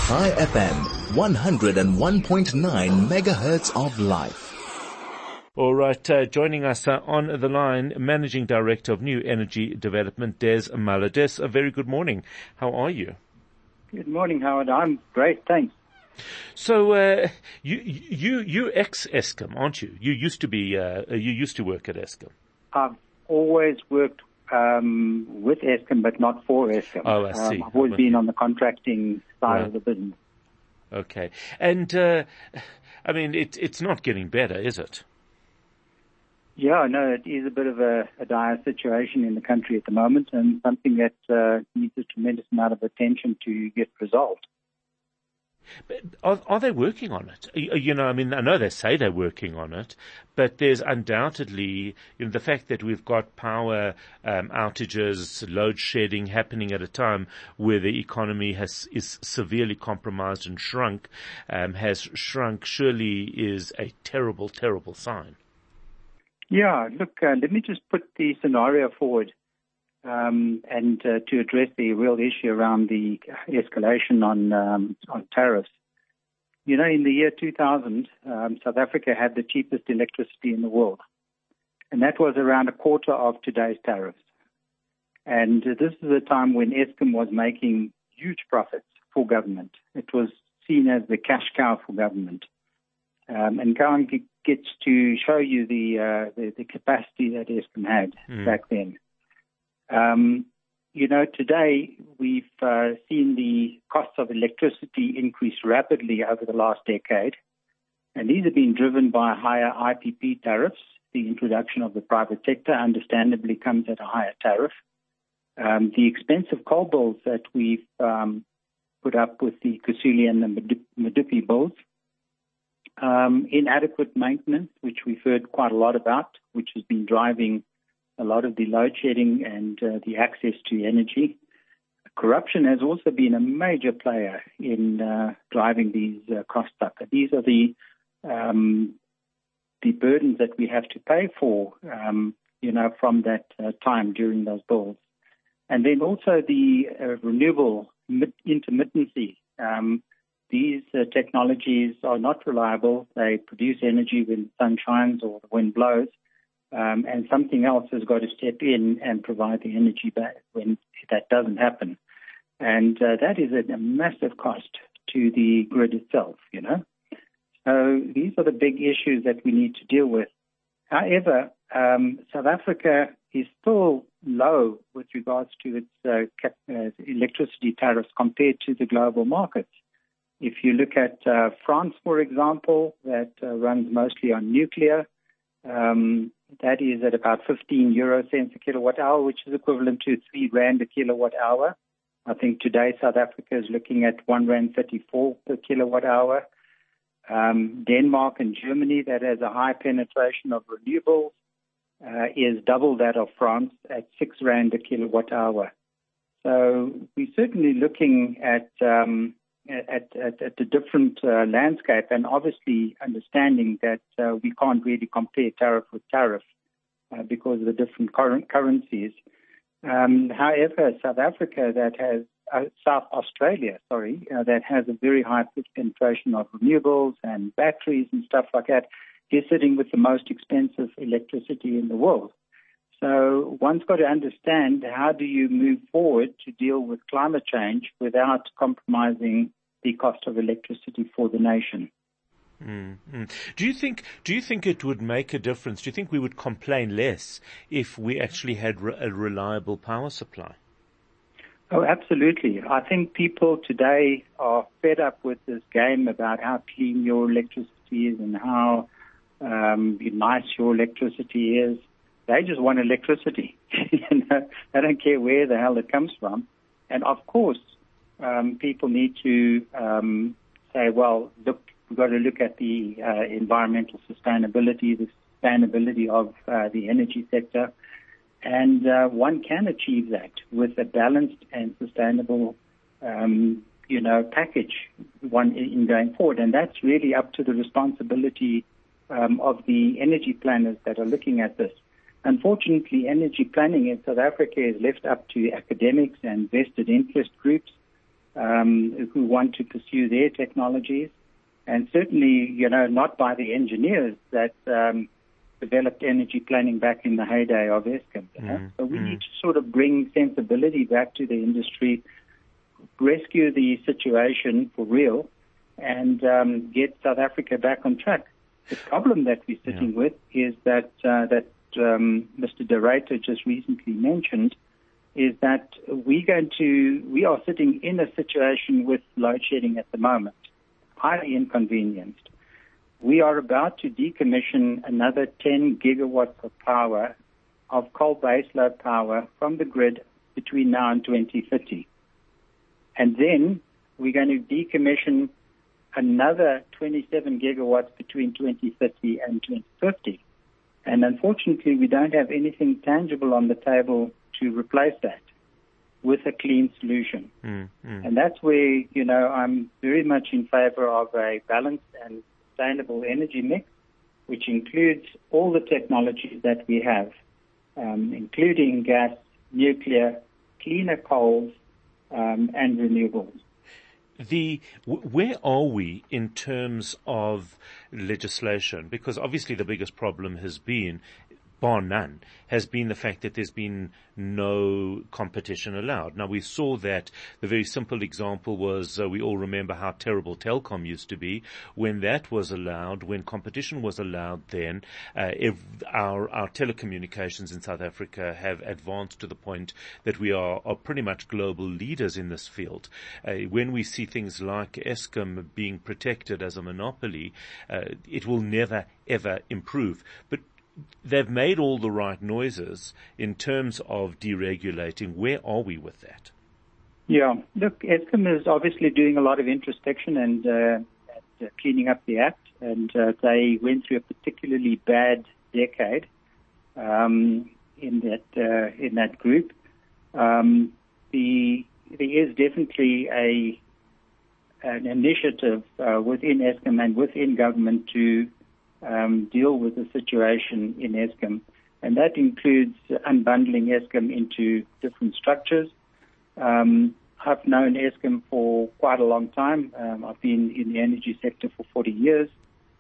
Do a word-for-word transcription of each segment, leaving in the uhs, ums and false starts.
High F M, one oh one point nine megahertz of life. All right, uh, joining us uh, on the line, Managing Director of New Energy Development, Des Muller. Des, a very good morning. How are you? Good morning, Howard. I'm great, thanks. So, uh, you, you, you ex-Eskom, aren't you? You used to be, uh, you used to work at Eskom. I've always worked um, with Eskom, but not for Eskom. Oh, I see. Um, I've always I'm been you. on the contracting side Right. of the business. Okay. And, uh, I mean, it, it's not getting better, is it? Yeah, no, it is a bit of a, a dire situation in the country at the moment, and something that uh, needs a tremendous amount of attention to get resolved. But are, are they working on it? You you know, I mean, I know they say they're working on it, but there's undoubtedly, you know, the fact that we've got power um, outages, load shedding happening at a time where the economy has is severely compromised and shrunk, um, has shrunk, surely is a terrible, terrible sign. Yeah, look, uh, let me just put the scenario forward um, and uh, to address the real issue around the escalation on um, on tariffs. You know, in the year two thousand, um, South Africa had the cheapest electricity in the world, and that was around a quarter of today's tariffs. And uh, this is a time when Eskom was making huge profits for government. It was seen as the cash cow for government. Um, and Gowan gets to show you the, uh, the the capacity that Eskom had mm. back then. Um, you know, today we've uh, seen the costs of electricity increase rapidly over the last decade, and these have been driven by higher I P P tariffs. The introduction of the private sector understandably comes at a higher tariff. Um, the expensive coal bills that we've um, put up with the Kusile and the Medupi bills. Um, inadequate maintenance, which we've heard quite a lot about, which has been driving a lot of the load shedding and uh, the access to energy. Corruption has also been a major player in uh, driving these uh, costs up. These are the um, the burdens that we have to pay for, um, you know, from that uh, time during those bills. And then also the uh, renewable intermittency. Um, These uh, technologies are not reliable. They produce energy when the sun shines or the wind blows, um, and something else has got to step in and provide the energy back when that doesn't happen. And uh, that is a, a massive cost to the grid itself, you know. So these are the big issues that we need to deal with. However, um, South Africa is still low with regards to its uh, cap- uh, electricity tariffs compared to the global markets. If you look at uh, France, for example, that uh, runs mostly on nuclear, um, that is at about fifteen euro cents a kilowatt hour, which is equivalent to three rand a kilowatt hour. I think today South Africa is looking at one rand thirty-four per kilowatt hour. Um, Denmark and Germany, that has a high penetration of renewables, uh, is double that of France at six rand a kilowatt hour. So we're certainly looking at um, At, at, at a different uh, landscape, and obviously understanding that uh, we can't really compare tariff with tariff uh, because of the different current currencies. Um, however, South Africa, that has uh, South Australia, sorry, uh, that has a very high penetration of renewables and batteries and stuff like that, is sitting with the most expensive electricity in the world. So one's got to understand, how do you move forward to deal with climate change without compromising the cost of electricity for the nation? Mm-hmm. Do you think? Do you think it would make a difference? Do you think we would complain less if we actually had re- a reliable power supply? Oh, absolutely. I think people today are fed up with this game about how clean your electricity is and how um, nice your electricity is. They just want electricity. You know, they don't care where the hell it comes from. And of course, um, people need to um, say, well, look, we've got to look at the uh, environmental sustainability, the sustainability of uh, the energy sector. And uh, one can achieve that with a balanced and sustainable, um, you know, package one in going forward. And that's really up to the responsibility um, of the energy planners that are looking at this. Unfortunately, energy planning in South Africa is left up to academics and vested interest groups. um, who want to pursue their technologies, and certainly, you know, not by the engineers that um, developed energy planning back in the heyday of Eskom. You know? Mm, so we mm. need to sort of bring sensibility back to the industry, rescue the situation for real, and um, get South Africa back on track. The problem that we're sitting Yeah. with is that uh, that um, Mister De Ruyter just recently mentioned is that we're going to we are sitting in a situation with load shedding at the moment, highly inconvenienced. We are about to decommission another ten gigawatts of power, of coal baseload power from the grid between now and twenty thirty. And then we're going to decommission another twenty-seven gigawatts between twenty thirty and twenty fifty. And unfortunately, we don't have anything tangible on the table to replace that with a clean solution. Mm, mm. And that's where, you know, I'm very much in favor of a balanced and sustainable energy mix, which includes all the technologies that we have, um, including gas, nuclear, cleaner coals, um, and renewables. The where are we in terms of legislation? Because obviously the biggest problem has been, bar none, has been the fact that there's been no competition allowed. Now, we saw that the very simple example was, uh, we all remember how terrible Telkom used to be. When that was allowed, when competition was allowed then, uh, if our, our telecommunications in South Africa have advanced to the point that we are, are pretty much global leaders in this field. Uh, when we see things like Eskom being protected as a monopoly, uh, it will never, ever improve. But they've made all the right noises in terms of deregulating. Where are we with that? Yeah, look, Eskom is obviously doing a lot of introspection and, uh, and uh, cleaning up the act, and uh, they went through a particularly bad decade um, in that uh, in that group. Um, the there is definitely a an initiative uh, within Eskom and within government to Um, deal with the situation in Eskom, and that includes unbundling Eskom into different structures. Um, I've known Eskom for quite a long time. Um, I've been in the energy sector for forty years,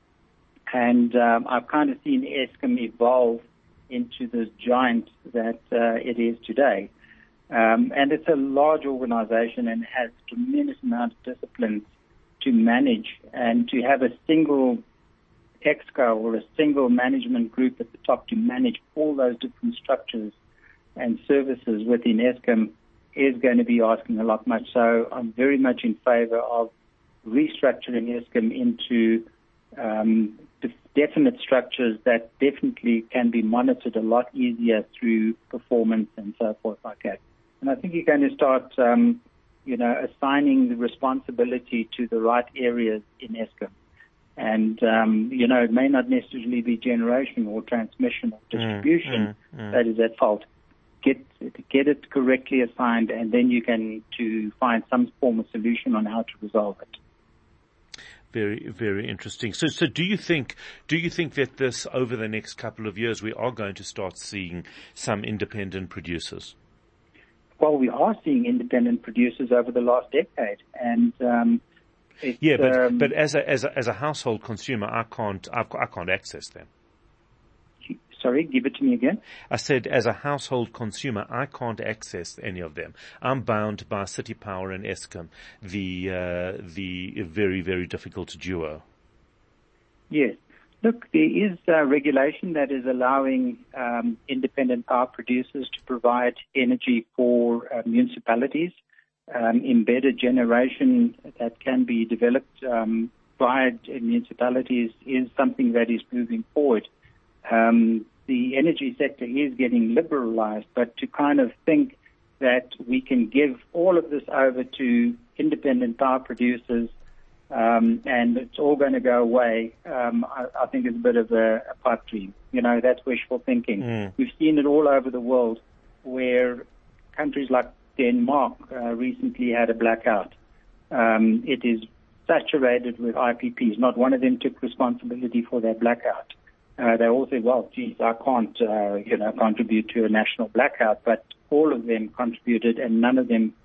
and um, I've kind of seen Eskom evolve into this giant that uh, it is today. Um, and it's a large organization and has a tremendous amount of disciplines to manage, and to have a single Exco or a single management group at the top to manage all those different structures and services within Eskom is going to be asking a lot much. So I'm very much in favor of restructuring Eskom into um, definite structures that definitely can be monitored a lot easier through performance and so forth like that. And I think you're going to start, um, you know, assigning the responsibility to the right areas in Eskom. And, um, you know, it may not necessarily be generation or transmission or distribution mm, mm, mm. that is at fault. Get get it correctly assigned, and then you can to find some form of solution on how to resolve it. Very, very interesting. So, so do you think, do you think that this, over the next couple of years, we are going to start seeing some independent producers? Well, we are seeing independent producers over the last decade, and, um, It's, yeah, but um, but as a as a as a household consumer, I can't I've, I can't access them. Sorry, give it to me again. I said, as a household consumer, I can't access any of them. I'm bound by City Power and Eskom, the uh, the very very difficult duo. Yes, look, there is uh, regulation that is allowing um, independent power producers to provide energy for uh, municipalities. Um, embedded generation that can be developed um, by municipalities is something that is moving forward. Um, the energy sector is getting liberalized, but to kind of think that we can give all of this over to independent power producers um, and it's all going to go away, um, I, I think is a bit of a, a pipe dream. You know, that's wishful thinking. Mm. We've seen it all over the world where countries like Denmark uh, recently had a blackout. Um, it is saturated with I P Ps. Not one of them took responsibility for their blackout. Uh, they all said, well, geez, I can't, uh, you know, contribute to a national blackout, but all of them contributed and none of them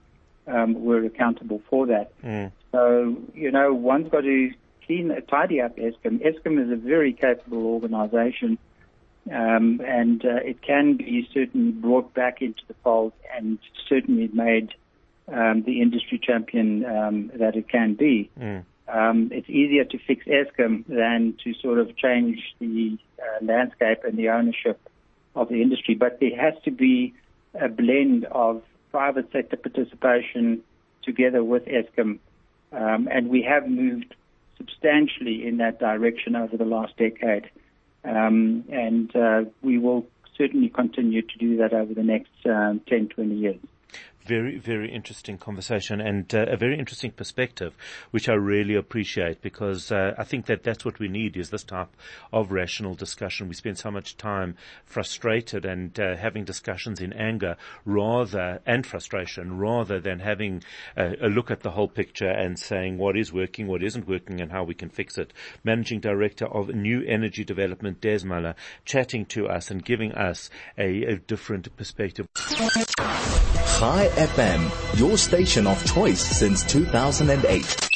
um, were accountable for that. Mm. So, you know, one's got to clean, tidy up Eskom. Eskom is a very capable organization, um, and uh, it can be certainly brought back into the fold and certainly made um, the industry champion um, that it can be. Mm. Um, it's easier to fix Eskom than to sort of change the uh, landscape and the ownership of the industry. But there has to be a blend of private sector participation together with Eskom, um, and we have moved substantially in that direction over the last decade, um, and uh, we will certainly continue to do that over the next um, ten, twenty years. Very, very interesting conversation and uh, a very interesting perspective, which I really appreciate, because uh, I think that that's what we need, is this type of rational discussion. We spend so much time frustrated and uh, having discussions in anger rather and frustration, rather than having a, a look at the whole picture and saying what is working, what isn't working, and how we can fix it. Managing Director of New Energy Development, Des Muller, chatting to us and giving us a, a different perspective. Chai F M, your station of choice since two thousand eight.